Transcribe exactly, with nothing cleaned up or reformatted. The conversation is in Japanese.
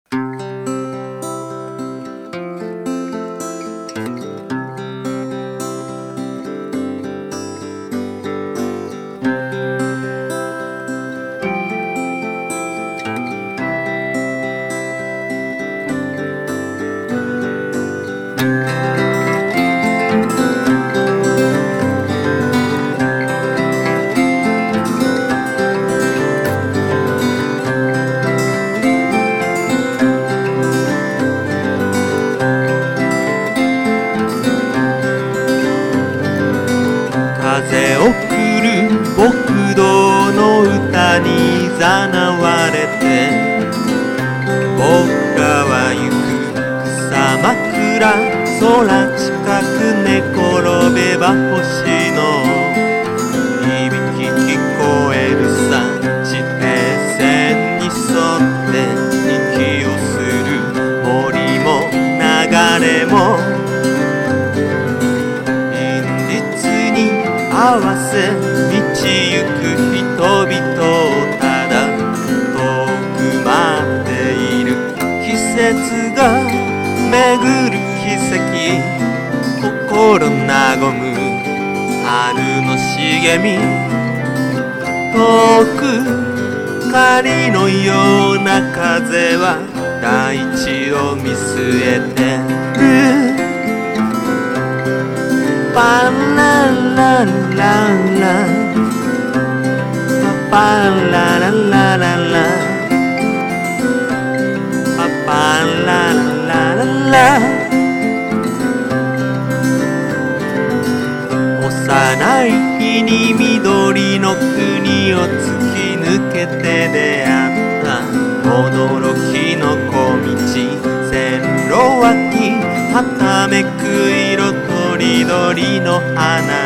風送る牧道の歌にざなわれて、僕らは行く草枕、空近く寝転べば星の響き聞こえるさ。地平線に沿って息をする森も流れも、合わせ道行く人々をただ遠く待っている。季節が巡る奇跡、心和む春の茂み、遠く狩りのような風は大地を見据えてる。パララララパラララララパパララララ。幼い日に緑の国を突き抜けて出会った驚きの小道、線路脇はためく色とりどりの花